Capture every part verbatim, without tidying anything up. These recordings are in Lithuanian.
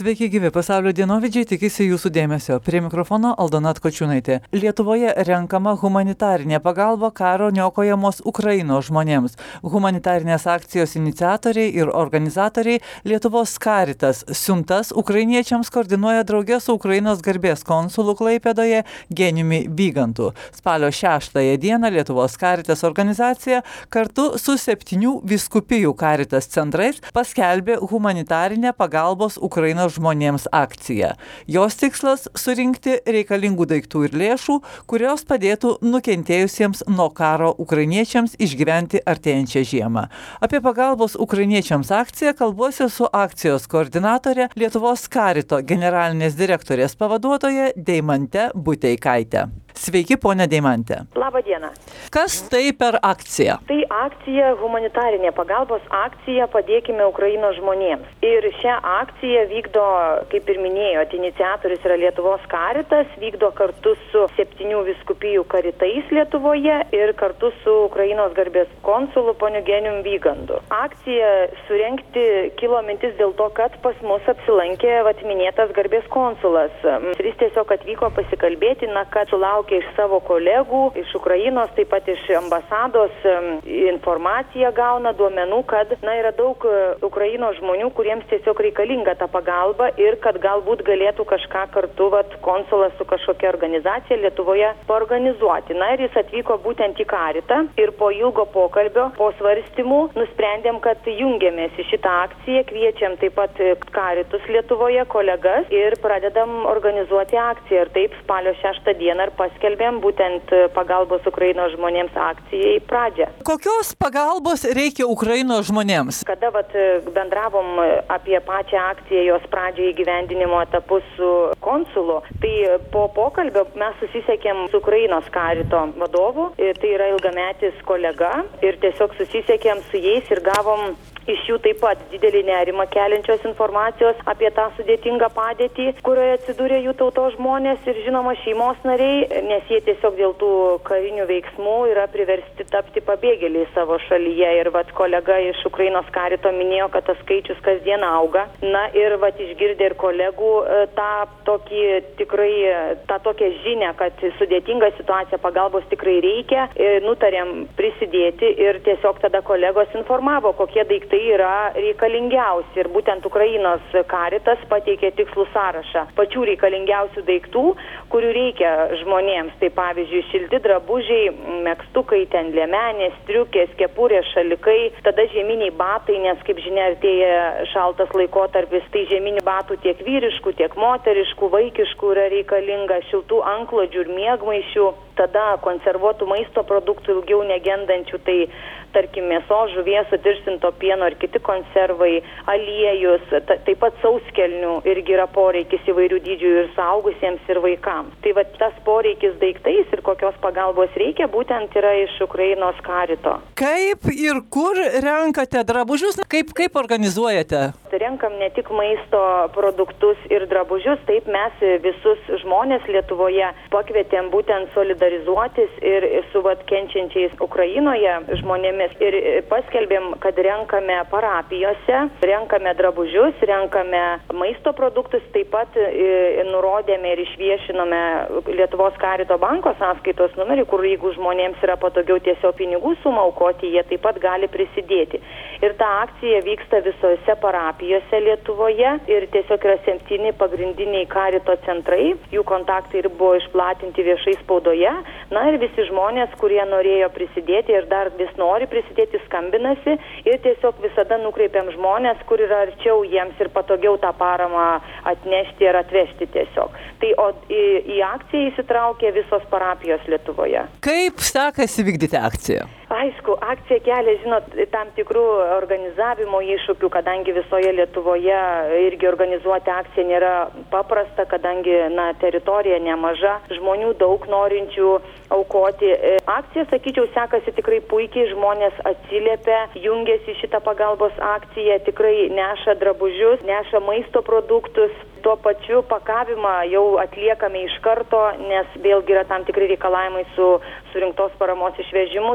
Sveiki gyvi pasaulio dienovidžiai, tikisi jūsų dėmesio. Prie mikrofono Aldona Atkočiūnaitė. Lietuvoje renkama humanitarinė pagalba karo niokojamos Ukrainos žmonėms. Humanitarinės akcijos iniciatoriai ir organizatoriai Lietuvos Caritas siuntas ukrainiečiams koordinuoja drauge su Ukrainos garbės konsulu Klaipėdoje Genijumi Vygantu. Spalio šeštąją dieną Lietuvos Caritas organizacija kartu su septynių vyskupijų Caritas centrais paskelbė humanitarinę pagalbos Ukrainos žmonėms akciją. Jos tikslas – surinkti reikalingų daiktų ir lėšų, kurios padėtų nukentėjusiems nuo karo ukrainiečiams išgyventi artėjančią žiemą. Apie pagalbos ukrainiečiams akciją kalbuosi su akcijos koordinatorė Lietuvos Carito generalinės direktorės pavaduotoja Deimante Buteikaite. Sveiki, ponia Deimante. Labą dieną. Kas tai per akcija? Tai akcija, humanitarinė pagalbos akcija Padėkime Ukrainos žmonėms. Ir šią akciją vykdo, kaip ir minėjot, iniciatorius yra Lietuvos Caritas, vykdo kartu su septynių vyskupijų karitais Lietuvoje ir kartu su Ukrainos garbės konsulu poniu Genijum Vygantu. Akcija surengti kilo mintis dėl to, kad pas mus apsilankė vat minėtas garbės konsulas. Ir jis tiesiog atvyko pasikalbėti, na, kad sulaukė iš savo kolegų, iš Ukrainos, taip pat iš ambasados informaciją gauna, duomenų, kad na, yra daug Ukrainos žmonių, kuriems tiesiog reikalinga ta pagalba ir kad galbūt galėtų kažką kartu vat, konsulas su kažkokia organizacija Lietuvoje paorganizuoti. Na ir jis atvyko būtent į Caritą ir po ilgo pokalbio, po svarstymų nusprendėm, kad jungiamės į šitą akciją, kviečiam taip pat Caritus Lietuvoje kolegas ir pradedam organizuoti akciją. Ir taip spalio šeštą dieną ir paskelbėm būtent pagalbos Ukrainos žmonėms akcijai pradžią. Kokios pagalbos reikia Ukrainos žmonėms? Kada vat, bendravom apie pačią akciją, jos pradžią įgyvendinimo etapus su konsulu, tai po pokalbio mes susisiekėm su Ukrainos Carito vadovu, tai yra ilgametis kolega ir tiesiog susisiekėm su jais ir gavom iš jų taip pat didelį nerimą keliančios informacijos apie tą sudėtingą padėtį, kurioje atsidūrė jų tautos žmonės ir žinoma šeimos nariai, nes jie tiesiog dėl tų karinių veiksmų yra priversti tapti pabėgėliai savo šalyje. Ir vat kolega iš Ukrainos Carito minėjo, kad tas skaičius kasdien auga. Na ir vat išgirdė ir kolegų tą tokį tikrai, tą tokią žinią, kad sudėtinga situacija, pagalbos tikrai reikia. Nutarėm prisidėti ir tiesiog tada kolegos informavo, kokie daiktai tai yra reikalingiausi ir būtent Ukrainos Caritas pateikė tikslų sąrašą pačių reikalingiausių daiktų, kurių reikia žmonėms. Tai pavyzdžiui, šilti drabužiai, megztukai, ten liemenės, striukės, kepurės, šalikai, tada žieminiai batai, nes kaip žinia artėja šaltas laikotarpis, tai žieminių batų tiek vyriškų, tiek moteriškų, vaikiškų yra reikalinga, šiltų antklodžių ir miegmaišių, tada konservuotų maisto produktų ilgiau negendančių, tai tarkim mėsos, žuvies, sutirštinto pieno ir kiti konservai, aliejus, ta, taip pat sauskelnių irgi yra poreikis įvairių dydžių ir suaugusiems ir vaikams. Tai va tas poreikis daiktais ir kokios pagalbos reikia būtent yra iš Ukrainos Carito. Kaip ir kur renkate drabužius? Kaip, kaip organizuojate? Renkam ne tik maisto produktus ir drabužius, taip mes visus žmonės Lietuvoje pakvietėm būtent solidarizuotis ir su vat kenčiančiais Ukrainoje žmonėmis ir paskelbėm, kad renkame parapijose, renkame drabužius, renkame maisto produktus, taip pat nurodėme ir išviešinome Lietuvos Carito banko sąskaitos numerį, kur jeigu žmonėms yra patogiau tiesiog pinigų sumą aukoti, jie taip pat gali prisidėti. Ir ta akcija vyksta visose parapijose Lietuvoje ir tiesiog yra septyni pagrindiniai Carito centrai, jų kontaktai ir buvo išplatinti viešai spaudoje. Na ir visi žmonės, kurie norėjo prisidėti ir dar vis nori prisidėti, skambinasi ir tiesiog visada nukreipiam žmonės, kur yra arčiau jiems ir patogiau tą paramą atnešti ir atvežti tiesiog. Tai o į, į akciją įsitraukė visos parapijos Lietuvoje. Kaip sekasi vykdyti akciją? Aišku, akcija kelia, žinot, tam tikrų organizavimo iššūkių, kadangi visoje Lietuvoje irgi organizuoti akciją nėra paprasta, kadangi na, teritorija nemaža, žmonių daug norinčių aukoti. Akcija, sakyčiau, sekasi tikrai puikiai, žmonės atsiliepia, jungiasi šitą pagalbos akciją, tikrai neša drabužius, neša maisto produktus. Tuo pačiu pakavimą jau atliekame iš karto, nes vėlgi yra tam tikri reikalavimai su surinktos paramos išvežimu, tai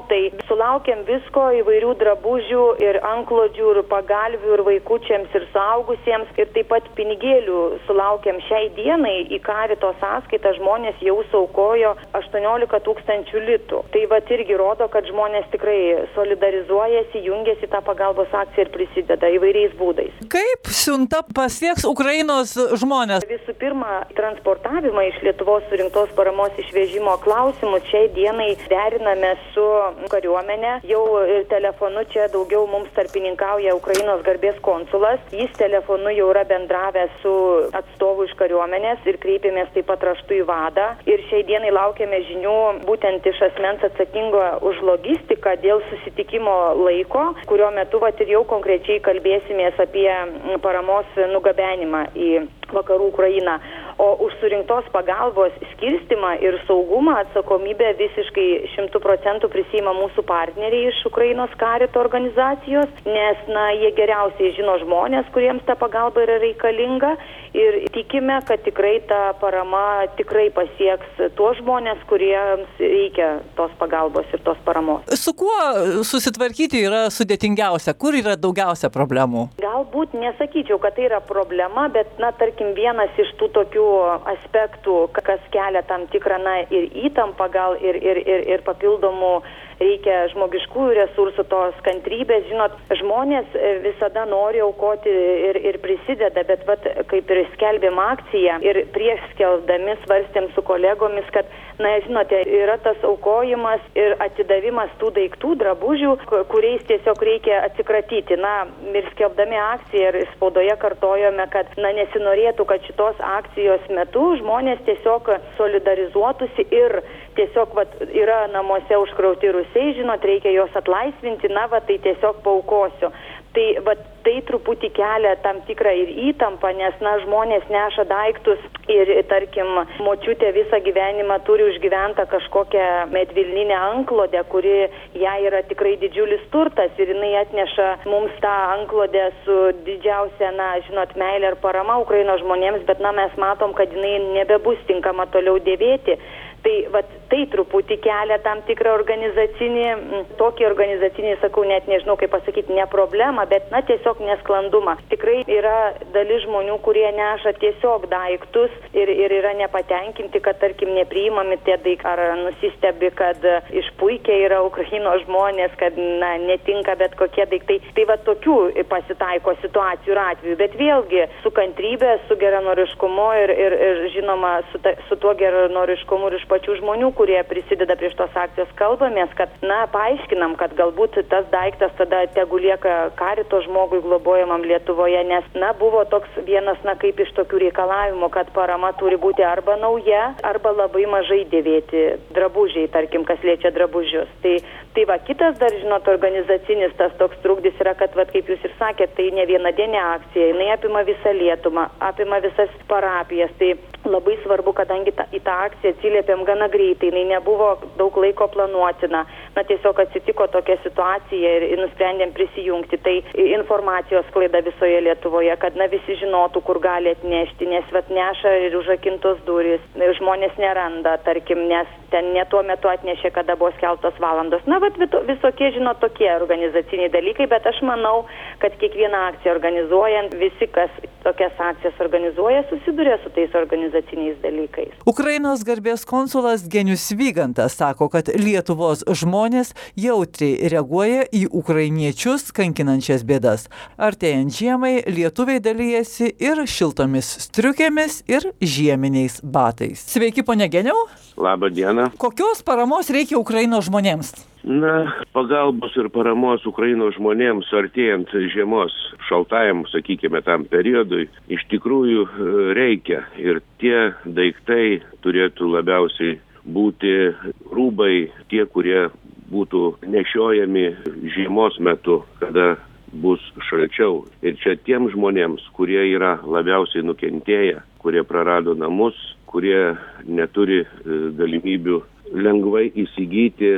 sulaukiam visko, įvairių drabužių ir antklodžių, ir pagalvių, ir vaikučiams, ir suaugusiems, ir taip pat pinigėlių sulaukiam šiai dienai. Į Karito sąskaitą žmonės jau suaukojo aštuoniolika tūkstančių litų. Tai vat irgi rodo, kad žmonės tikrai solidarizuojasi, jungiasi tą pagalbos akciją ir prisideda įvairiais būdais. Kaip siunta pasieks Ukrainos žmonės? Visų pirma, transportavimą iš Lietuvos surinktos paramos išvežimo klausimus šiai dienai deriname su kariuomenė. Jau telefonu čia daugiau mums tarpininkauja Ukrainos garbės konsulas. Jis telefonu jau yra bendravęs su atstovu iš kariuomenės ir kreipėmės taip pat raštu į vadą. Ir šiai dienai laukiame žinių būtent iš asmens atsakingo už logistiką dėl susitikimo laiko, kurio metu vat ir jau konkrečiai kalbėsimės apie paramos nugabenimą į vakarų Ukrainą. O už surinktos pagalbos skirstimą ir saugumą atsakomybę visiškai šimtų procentų prisiima mūsų partneriai iš Ukrainos Karito organizacijos, nes na, jie geriausiai žino žmonės, kuriems ta pagalba yra reikalinga ir tikime, kad tikrai ta parama tikrai pasieks tuos žmonės, kuriems reikia tos pagalbos ir tos paramos. Su kuo susitvarkyti yra sudėtingiausia? Kur yra daugiausia problemų? Galbūt nesakyčiau, kad tai yra problema, bet, na, tarkim, vienas iš tų tokių aspektų, kas kelia tam tikrą, na, ir įtampą gal ir, ir, ir, ir papildomų reikia žmogiškųjų resursų, tos kantrybės. Žinot, žmonės visada nori aukoti ir, ir prisideda, bet vat, kaip ir skelbėm akciją ir prieš skelbdami svarstėm su kolegomis, kad, na, žinote, yra tas aukojimas ir atidavimas tų daiktų, drabužių, kuriais tiesiog reikia atsikratyti. Na, ir skelbdami akciją ir spaudoje kartojome, kad, na, nesinorėtų, kad šitos akcijos metu žmonės tiesiog solidarizuotųsi ir tiesiog, vat, yra namuose užkrauti rusiai, žinot, reikia juos atlaisvinti, na, va, tai tiesiog paaukosiu. Tai, va, tai truputį kelia tam tikrą ir įtampą, nes, na, žmonės neša daiktus ir, tarkim, močiutė visą gyvenimą turi užgyventą kažkokią medvilninę antklodę, kuri jai yra tikrai didžiulis turtas ir jinai atneša mums tą antklodę su didžiausia, na, žinot, meilė ir parama Ukrainos žmonėms, bet, na, mes matom, kad jinai nebebus tinkama toliau dėvėti. Tai, vat, tai truputį kelia tam tikrą organizacinį, tokį organizacinį, sakau, net nežinau, kaip pasakyti, ne problemą, bet, na, tiesiog nesklandumą. Tikrai yra dalis žmonių, kurie neša tiesiog daiktus ir, ir yra nepatenkinti, kad, tarkim, nepriimami tie daiktai, ar nusistebi, kad išpuikę yra Ukrainos žmonės, kad, na, netinka bet kokie daiktai. Tai va tokių pasitaiko situacijų ir atvejų, bet vėlgi su kantrybė, su geranoriškumu ir, ir, ir žinoma, su, ta, su tuo geranoriškumu ir iš pačių žmonių, kurie prisideda prie šitos akcijos, kalbamės, kad, na, paaiškinam, kad galbūt tas daiktas tada tegu lieka Karito žmogui globojamam Lietuvoje, nes, na, buvo toks vienas, na, kaip iš tokių reikalavimų, kad parama turi būti arba nauja, arba labai mažai dėvėti drabužiai, tarkim, kas liečia drabužius. Tai, tai va, kitas dar, žinot, organizacinis tas toks trukdis yra, kad, va, kaip jūs ir sakėt, tai ne vienadienė akcija, jinai apima visą Lietuvą, apima visas parapijas. Tai labai svarbu, kadangi ta, į tą akciją atsiliepėm gana greitai, jinai nebuvo daug laiko planuotina, na, tiesiog atsitiko tokia situacija ir, ir nusprendėm prisijungti. Tai informacijos sklaida visoje Lietuvoje, kad, na, visi žinotų, kur gali atnešti, nes vat neša ir užrakintos durys, žmonės neranda, tarkim, nes ten ne tuo metu atnešė, kada buvo skelbtos valandos. Na, vat visokie, žinot, tokie organizaciniai dalykai, bet aš manau, kad kiekvieną akciją organizuojant, visi, kas tokias akcijas organizuoja, susiduria su tais organizaciniais dalykais. Ukrainos garbės konsulas Genius Vygantas sako, kad Lietuvos žmonės jautriai reaguoja į ukrainiečius kankinančias bėdas. Artėjant žiemai, lietuviai dalyjasi ir šiltomis striukėmis ir žieminiais batais. Sveiki, ponia Geniau. Labą dieną. Kokios paramos reikia Ukrainos žmonėms? Na, pagalbos ir paramos Ukrainos žmonėms artėjant žiemos šaltajam, sakykime, tam periodui, iš tikrųjų reikia. Ir tie daiktai turėtų labiausiai būti rūbai, tie, kurie būtų nešiojami žiemos metu, kada bus šalčiau. Ir čia tiem žmonėms, kurie yra labiausiai nukentėję, kurie prarado namus, kurie neturi galimybių lengvai įsigyti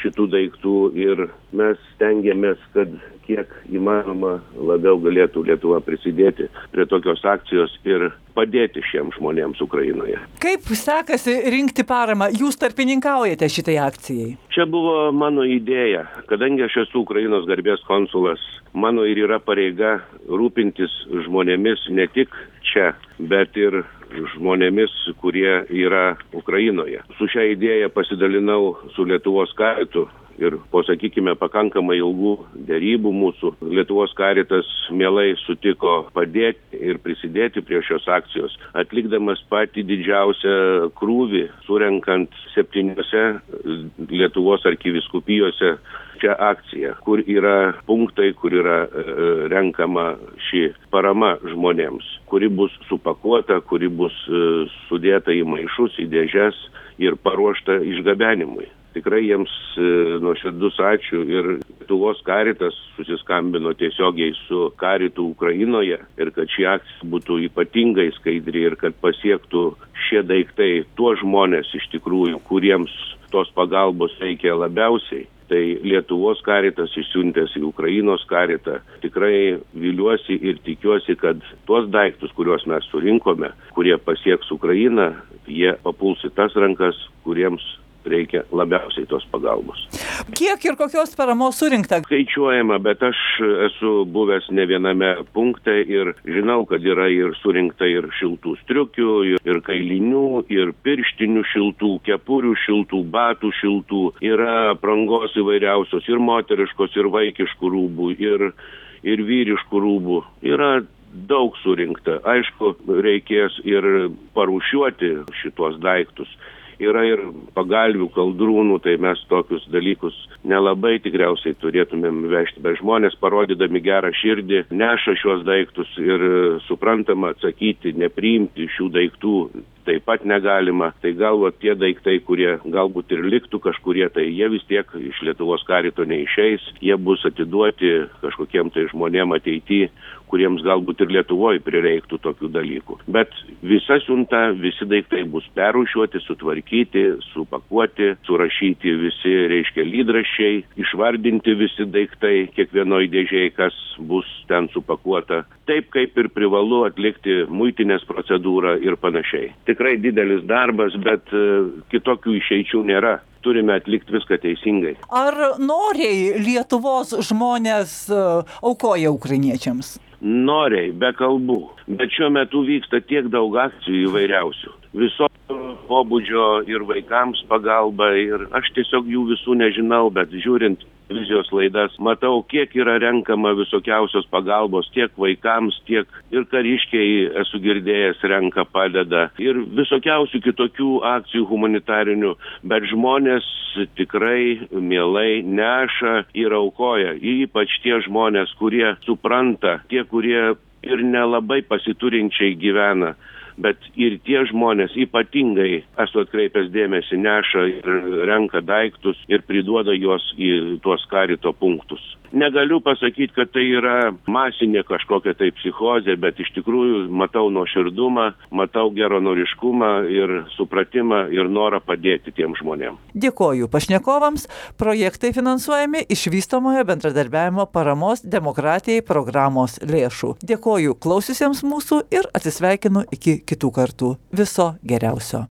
šitų daiktų ir mes stengiamės, kad kiek įmanoma labiau galėtų Lietuva prisidėti prie tokios akcijos ir padėti šiems žmonėms Ukrainoje. Kaip sekasi rinkti paramą? Jūs tarpininkaujate šitai akcijai? Čia buvo mano idėja, kadangi aš esu Ukrainos garbės konsulas, mano ir yra pareiga rūpintis žmonėmis ne tik čia, bet ir žmonėmis, kurie yra Ukrainoje. Su šią idėją pasidalinau su Lietuvos karitu ir po, sakykime, pakankamai ilgų derybų mūsų Lietuvos karitas mielai sutiko padėti ir prisidėti prie šios akcijos, atlikdamas patį didžiausią krūvį, surenkant septyniose Lietuvos arkivyskupijose šią akciją, kur yra punktai, kur yra e, renkama ši parama žmonėms, kuri bus supakuota, kuri bus e, sudėta į maišus, į dėžes ir paruošta išgabenimui. Tikrai jiems e, nuoširdus ačiū ir Lietuvos karitas susiskambino tiesiogiai su karitu Ukrainoje ir kad ši akcija būtų ypatingai skaidri ir kad pasiektų šie daiktai tuos žmonės iš tikrųjų, kuriems tos pagalbos reikia labiausiai. Tai Lietuvos karitas išsiuntęs į Ukrainos karitą. Tikrai viliuosi ir tikiuosi, kad tuos daiktus, kuriuos mes surinkome, kurie pasieks Ukrainą, jie papuls į tas rankas, kuriems reikia labiausiai tos pagalbos. Kiek ir kokios paramos surinkta? Skaičiuojama, bet aš esu buvęs ne viename punkte ir žinau, kad yra ir surinkta ir šiltų striukių, ir, ir kailinių, ir pirštinių šiltų, kepurių šiltų, batų šiltų, yra aprangos įvairiausios, ir moteriškos, ir vaikiškų rūbų, ir, ir vyriškų rūbų. Yra daug surinkta. Aišku, reikės ir parūšiuoti šitos daiktus. Yra ir pagalvių, kaldrūnų, tai mes tokius dalykus nelabai tikriausiai turėtumėm vežti, bet žmonės, parodydami gerą širdį, neša šios daiktus ir suprantama atsakyti, nepriimti šių daiktų taip pat negalima. Tai galbūt tie daiktai, kurie galbūt ir liktų kažkurie, tai jie vis tiek iš Lietuvos karito neišeis, jie bus atiduoti kažkokiem tai žmonėm ateityje, kuriems galbūt ir Lietuvoje prireiktų tokių dalykų. Bet visa siunta, visi daiktai bus perrūšiuoti, sutvarkyti, supakuoti, surašyti visi, reiškia, lydraščiai, išvardinti visi daiktai, kiekvienoj dėžėje, kas bus ten supakuota. Taip kaip ir privalu atlikti muitinės procedūrą ir panašiai. Tikrai didelis darbas, bet kitokių išeičių nėra. Turime atlikti viską teisingai. Ar noriai Lietuvos žmonės aukoja ukrainiečiams? Noriai, be kalbų. Bet šiuo metu vyksta tiek daug akcijų įvairiausių. Viso pobūdžio ir vaikams pagalba ir aš tiesiog jų visų nežinau, bet žiūrint televizijos laidas, matau, kiek yra renkama visokiausios pagalbos tiek vaikams, tiek ir kariškiai, esu girdėjęs, renka, padeda ir visokiausių kitokių akcijų humanitarinių, bet žmonės tikrai mielai neša ir aukoja, ypač tie žmonės, kurie supranta, tie, kurie ir nelabai pasiturinčiai gyvena. Bet ir tie žmonės ypatingai, esu atkreipęs dėmesį, neša ir renka daiktus ir priduoda juos į tuos karito punktus. Negaliu pasakyti, kad tai yra masinė kažkokia tai psichozė, bet iš tikrųjų matau nuoširdumą, matau geranoriškumą ir supratimą ir norą padėti tiem žmonėm. Dėkoju pašnekovams. Projektai finansuojami iš vystomojo bendradarbiavimo paramos demokratijai programos lėšų. Dėkoju klausiusiems mūsų ir atsisveikinu iki kitų kartų. Viso geriausio.